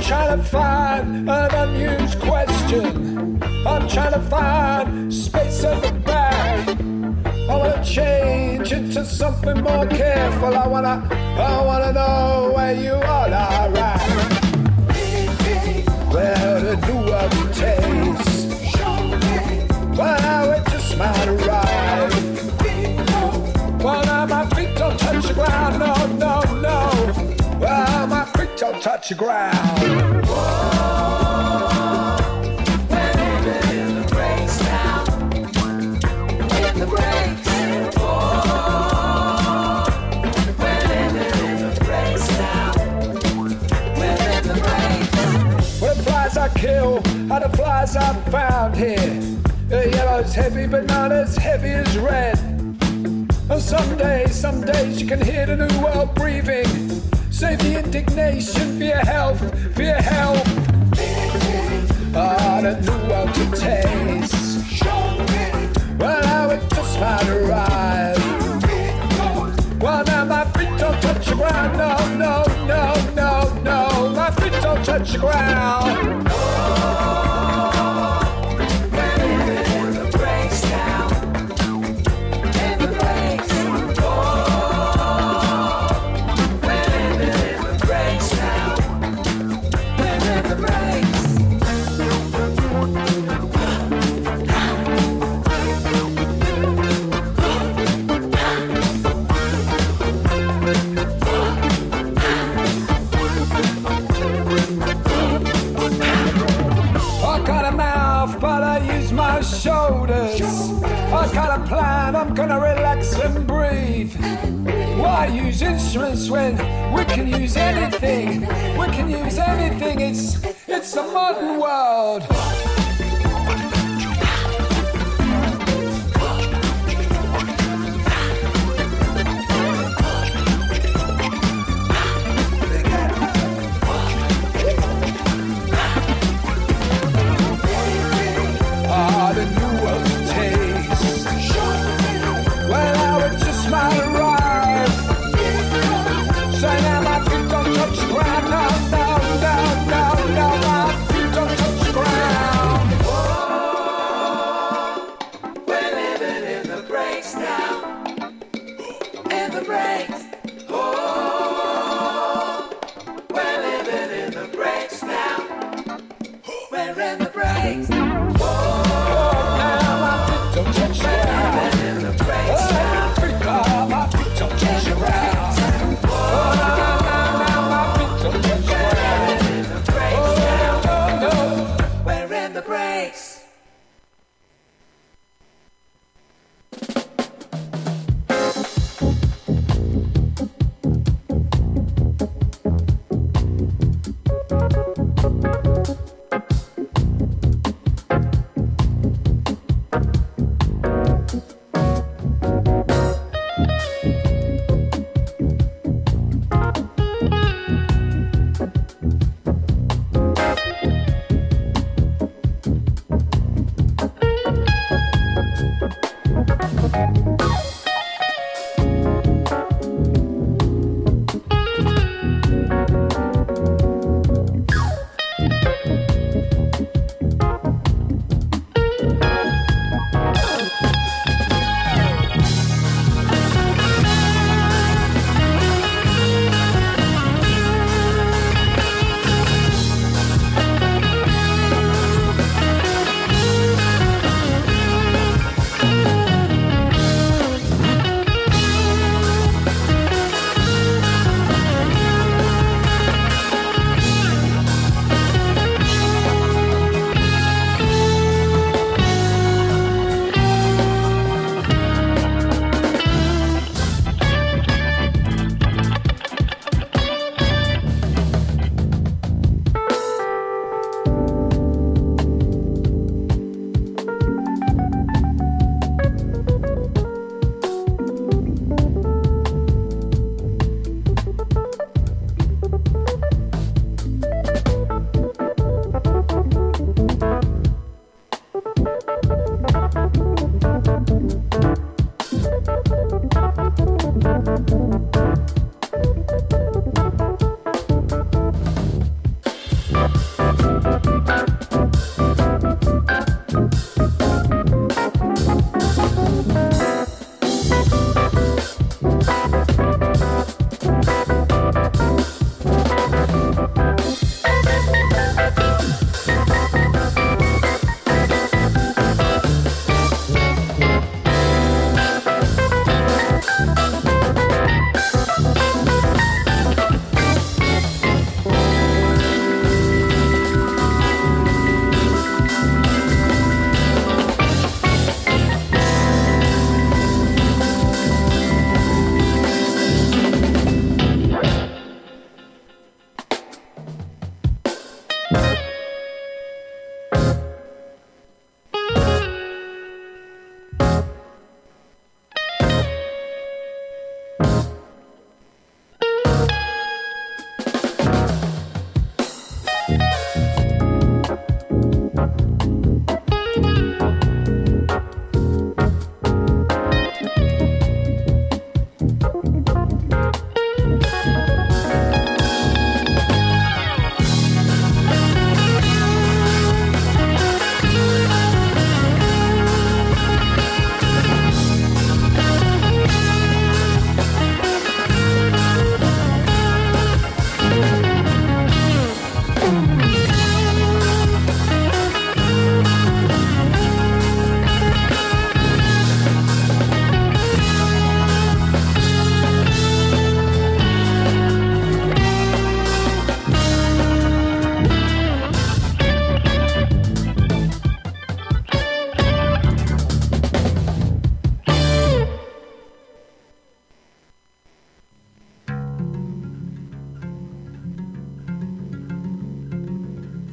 trying to find an unused question. I'm trying to find space at the back. I wanna change into something more careful. I wanna know where you are, alright. Well, the new world taste. Well, it just might arrive. Well, now my feet don't touch the ground, no, no, no. Well, my feet don't touch the ground. Whoa, we're living in the breaks now. In the breaks. Whoa, we're living in the breaks now. We're in the breaks. Well, the flies I kill are the flies I found here. The yellow's heavy, but not as heavy as red. And some days you can hear the new world breathing. Save the indignation for your health, for your health. Ah, the new world to taste. Well, now it just might arrive. Well, now my feet don't touch the ground. No, no, no, no, no. My feet don't touch the ground. Shoulders. I got a plan, I'm gonna relax and breathe. Why use instruments when we can use anything? We can use anything, it's a modern world.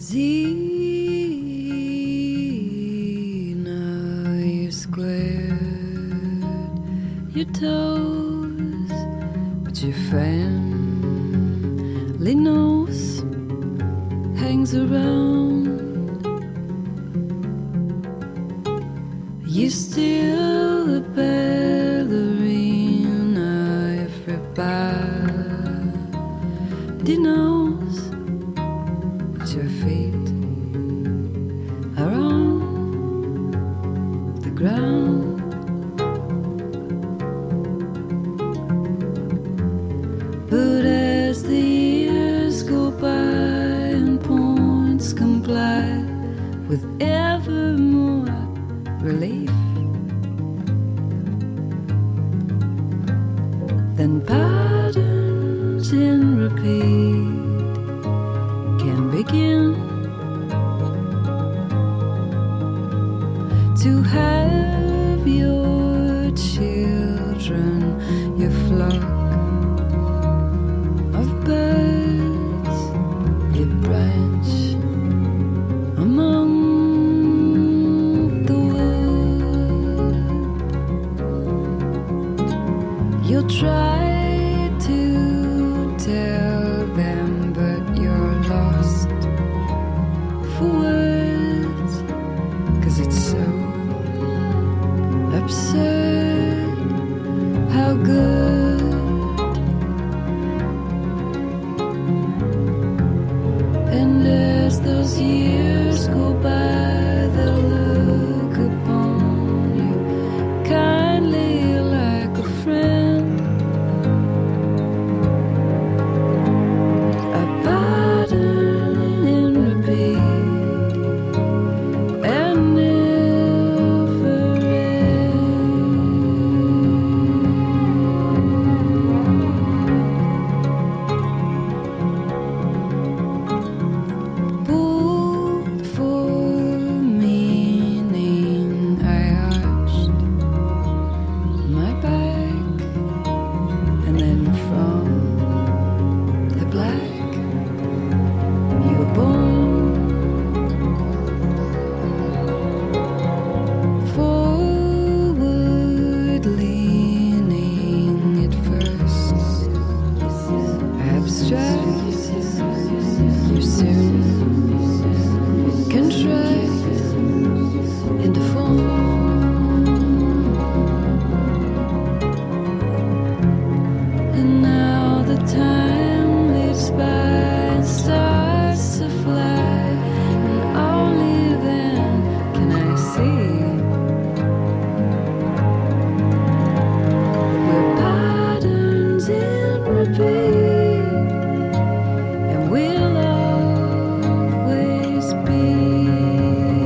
Now you squared your toes, but your family nose hangs around. You still the ballerina, everybody knows that your feet are on the ground. But as the years go by and points comply with ever more relief, then patterns in repeat can begin to have your children, your flock of birds, your branch among the wood. You'll try to tell them, but you're lost for words, 'cause it's so absurd how good. And as those years go by, they'll look upon you kindly like a friend, a pattern in repeat and never pulled for meaning. I arched my back, and then from the black you were born. Forward leaning at first, abstract. You soon contract into form, and now the time leaps by and starts to fly, and only then can I see that we're patterns in repeat, and we'll always be.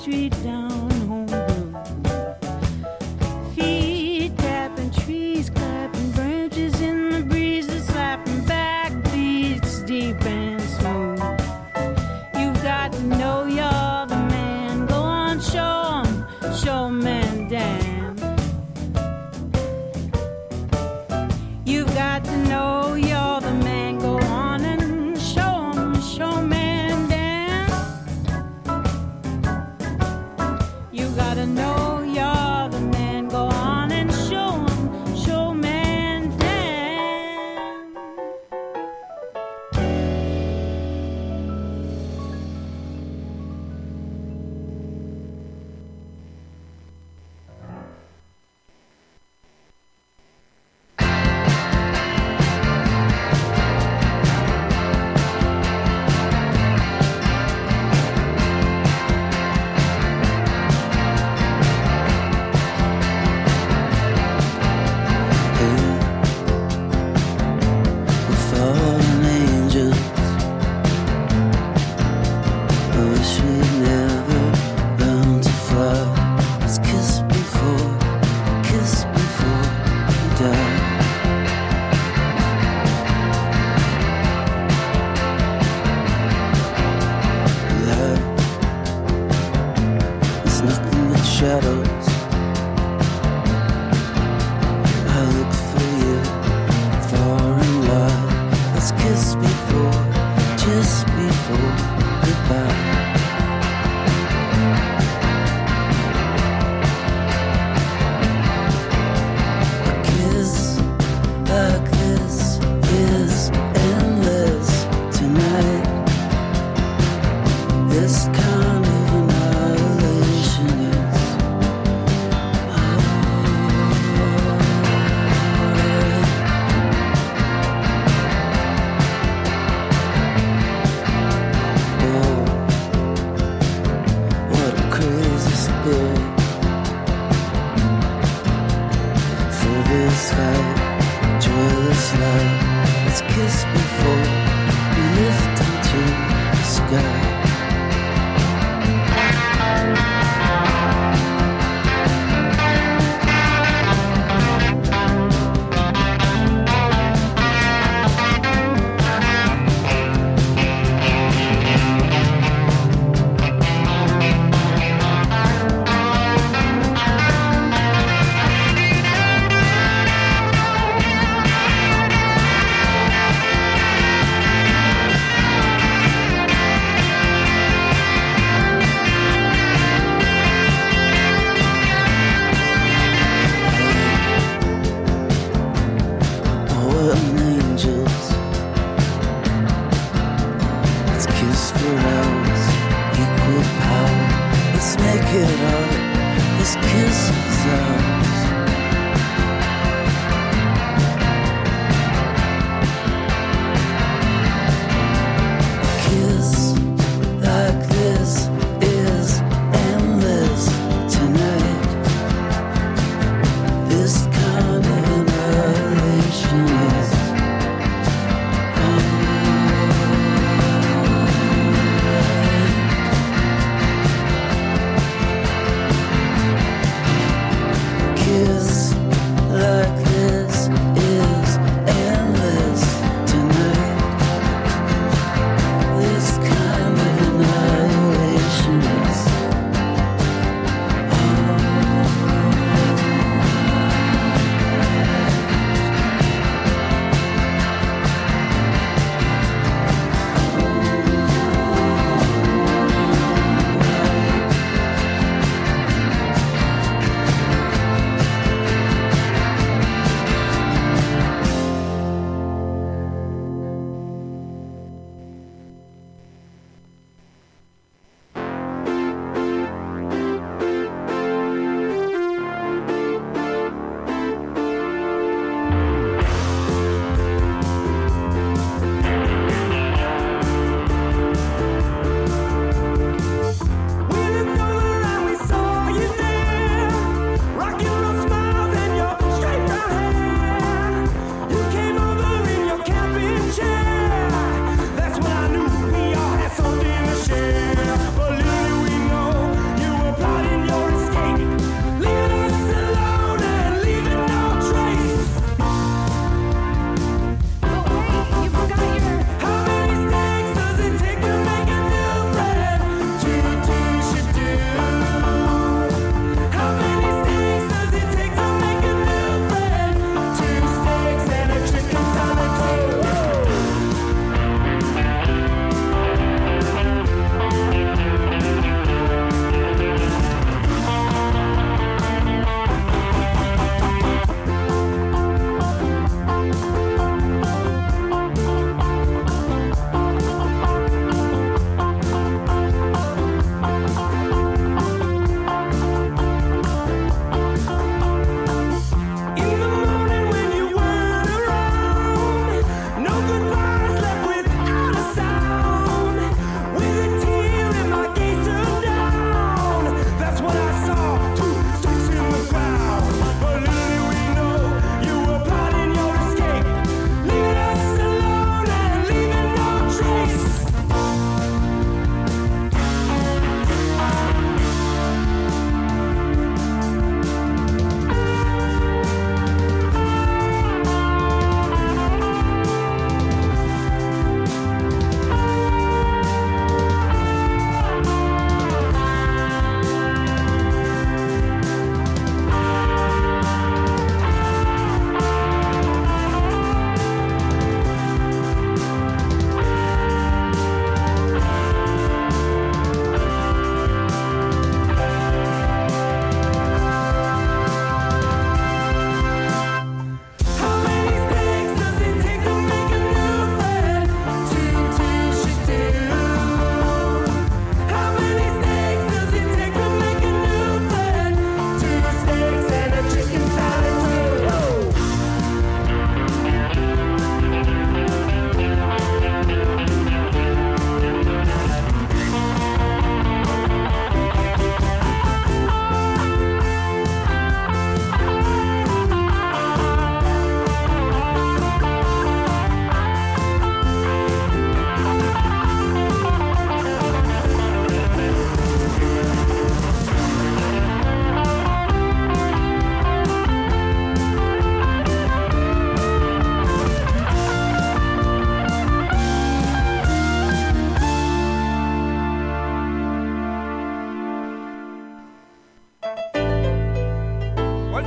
street down home. Feet tapping, trees clapping, branches in the breeze are slapping, backbeats deep and smooth. You've got to know you're the man. Go on, show 'em, show man damn. You've got to know you're the man. Go on and show 'em, show man damn. You gotta know you're the man. Go on and show 'em, show man damn. Fallen angels, I wish we'd never learned to fly. Let's kiss before we die. Light is nothing but shadows. I look for you far and wide. Let's kiss before, just before goodbye. A kiss like this is endless tonight. This kind of annihilation is what a crazy spirit for this fight, joyless life. Let's kiss before we lift into the sky. Fallen angels, let's kiss for hours, equal power. Let's make it art. This kiss is ours. A kiss like this is endless tonight. This kind of annihilation is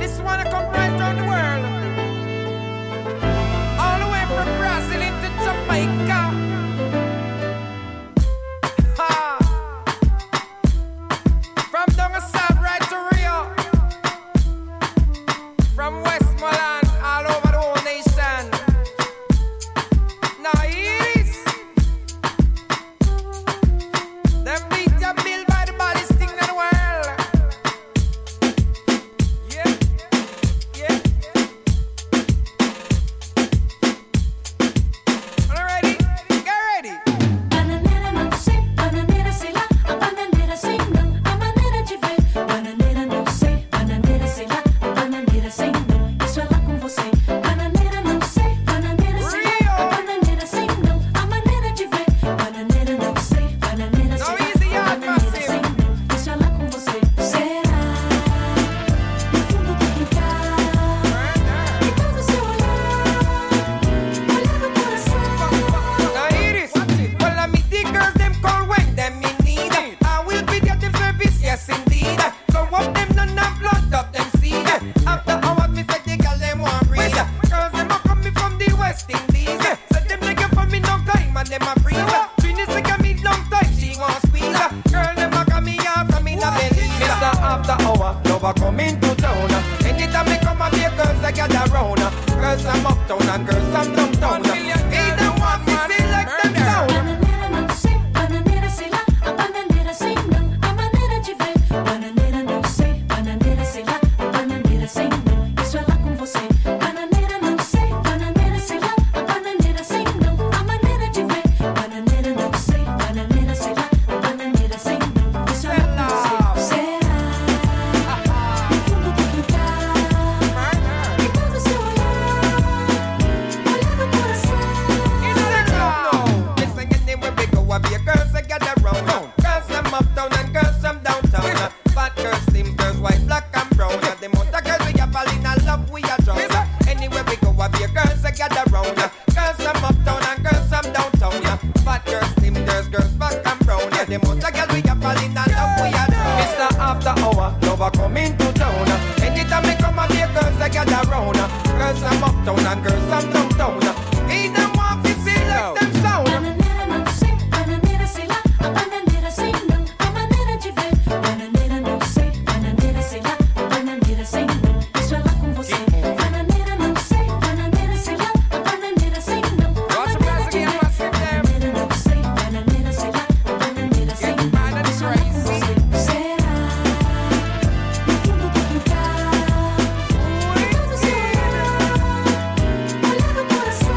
This one come right around the world. All the way from Brazil into Jamaica. Ha. From down the south right to Rio. From Westmoreland all over the whole nation. Now it is. Them beat ya built by the baddest thing in the world. Yeah, yeah. Are you ready? Get ready. Bananeira não sei, bananeira sei lá, a bananeira sei não, a maneira de ver. Bananeira não sei, bananeira sei lá, a bananeira sei não, isso é lá com você. Bananeira não sei, bananeira sei lá, a bananeira sei não, a maneira de ver. Bananeira não sei, bananeira sei lá, a bananeira sei não, isso é lá com você. Será? No fundo do quintal, e todo seu olhar do coração. Now it is. Well, I meet the girls, them call when them in need. I will be there to service, yes indeed. So up them none and blood up them seed. After hours, me say the girl them want breathe. Girls them a coming from the West Indies. Say them nigga for me long time and them a freeze. Trini say give me long time, she want squeeze. Girl them a come me after me la belly. Mr. After hour, lover coming to town. Anytime me come and be girls I gather round. Girls I'm uptown and girls I'm downtown. Either one me select them down. Bananeira não sei, bananeira sei lá, a bananeira sei não, a maneira de ver. Bananeira não sei, bananeira sei lá, a bananeira sei não, isso é lá com você. Bananeira não sei, bananeira sei lá, a bananeira sei não, a maneira de ver. Bananeira não sei, bananeira sei lá, a bananeira sei não, isso é lá com você. Será? No fundo do quintal, e todo seu olhar do coração. Listen, anywhere we go, I be a girls that gather round. Girls them uptown and girls them downtown. Fat girls, slim girls, white, black and brown. The other girls we are falling in love, we are drown. Anywhere we go, I be a girls that gather round. Girls them uptown and girls them downtown. Fat girls, slim girls, girls, black and brown. The other girls we are falling in love, we are drown. Mr. After hour, lover coming to town. Anytime we come, I be a girls that gather round. Girls them uptown and girls them downtown. Either one we select them sound. Bananeira não sei, bananeira sei lá, a bananeira sei não, a maneira de ver. Bananeira não sei, bananeira sei lá, a bananeira sei não, isso é lá com você. Bananeira não sei, bananeira sei lá, a bananeira sei não, a maneira de ver. Bananeira não sei, bananeira sei lá, a bananeira sei não, isso é lá com você. Será? No fundo do quintal, e todo seu olhar do coração.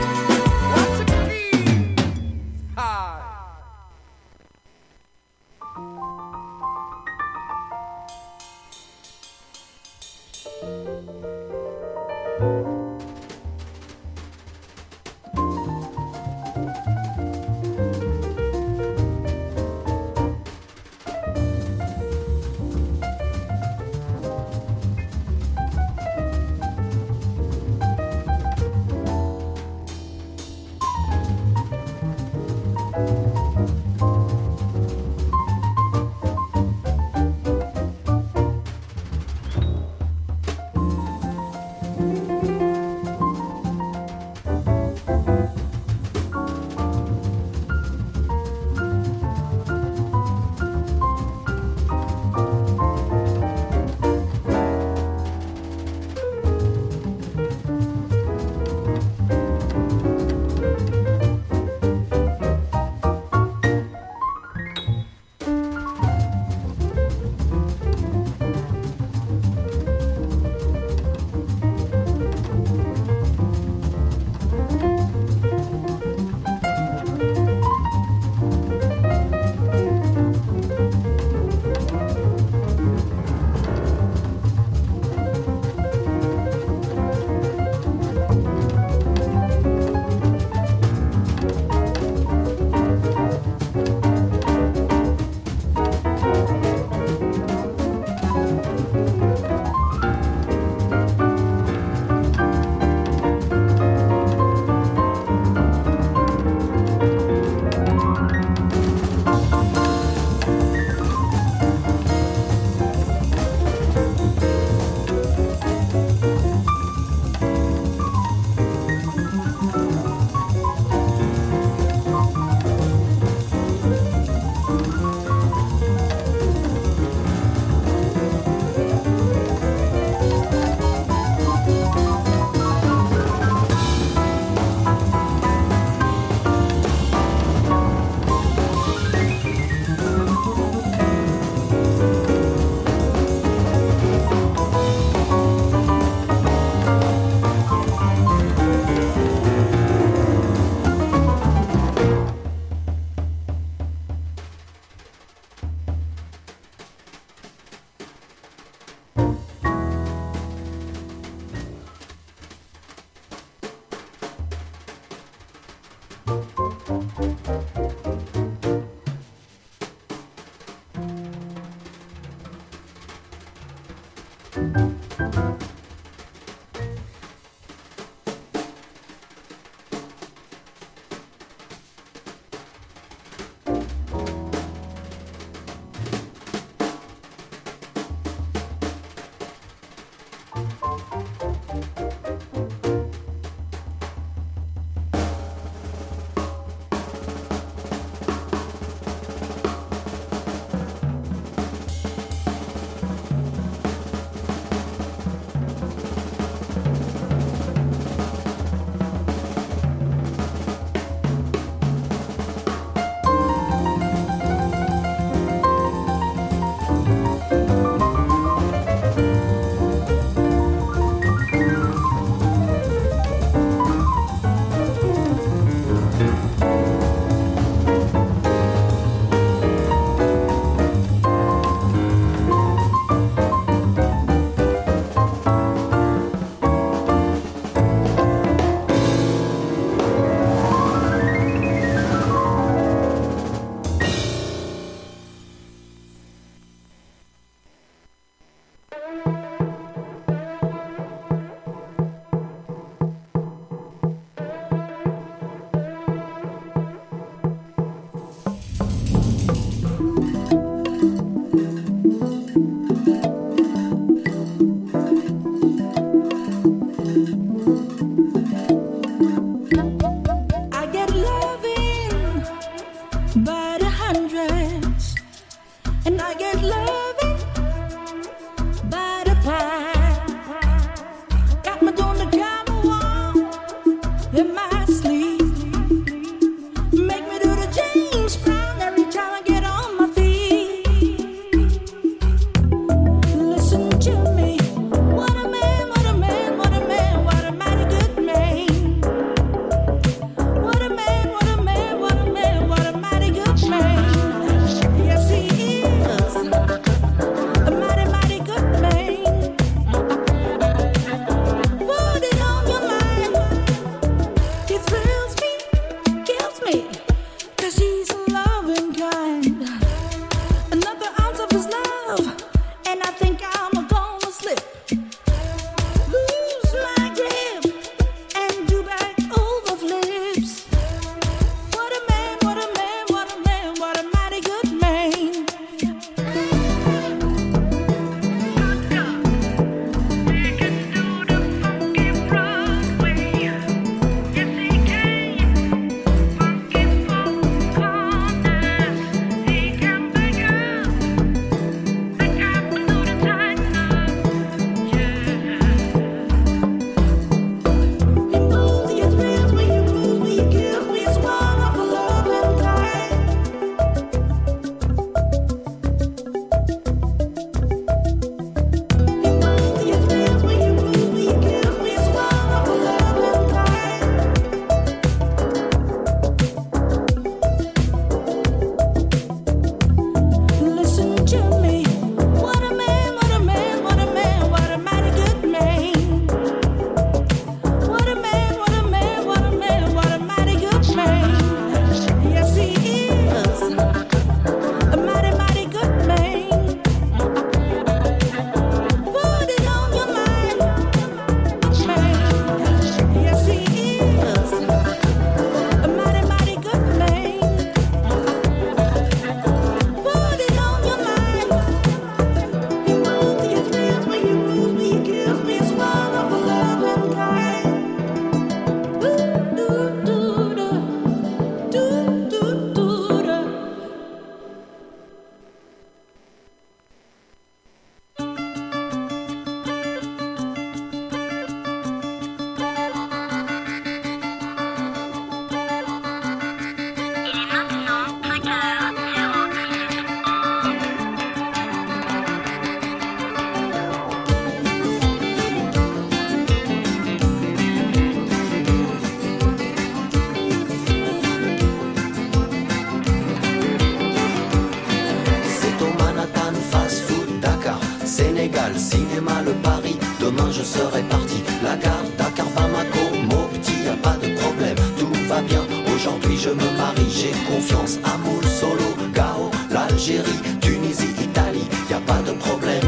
Sénégal, cinéma, le Paris. Demain je serai parti. La gare, Dakar, Bamako, Mopti, y a pas de problème, tout va bien. Aujourd'hui je me marie, j'ai confiance. Amoul, Solo, Gao, l'Algérie, Tunisie.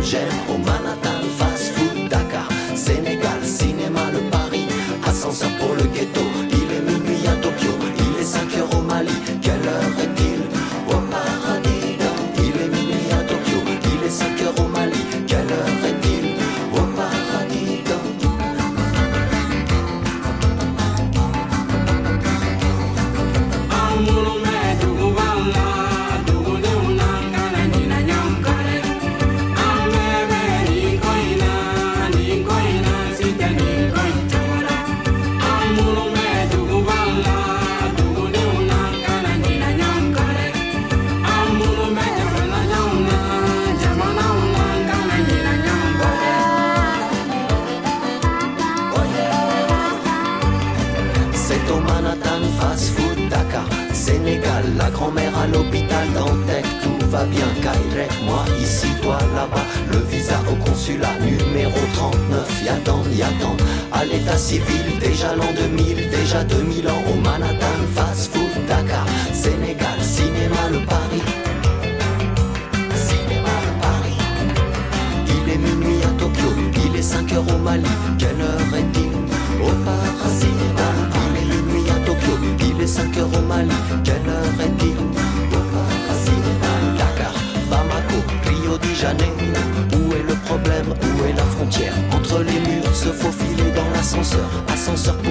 j'aime. Au Manhattan, fast food, Dakar, Sénégal, cinéma, le Paris, ascenseur pour le ghetto. Il est minuit à Tokyo, il est 5 heures au Mali. Quelle heure est-il au paradis? Il est minuit à Tokyo, il est 5 heures au Mali. Quelle heure est-il au paradis? C'est au Manhattan, fast food, Dakar, Sénégal, la grand-mère à l'hôpital Dantec, tout va bien, Kairek, moi ici, toi là-bas, le visa au consulat numéro 39, y'attend, à l'état civil, déjà l'an 2000, déjà 2000 ans, au Manhattan, fast food, Dakar, Sénégal, cinéma, le Paris, cinéma, le Paris, il est minuit à Tokyo, il est 5 heures au Mali, quelle heure est-il au paradis? Il est minuit à Tokyo, il est 5 heures au Mali, quelle heure est-il au paradis? Dakar, Bamako, Rio de Janeiro, où est le problème, où est la frontière? Entre les murs, se faufiler dans l'ascenseur, ascenseur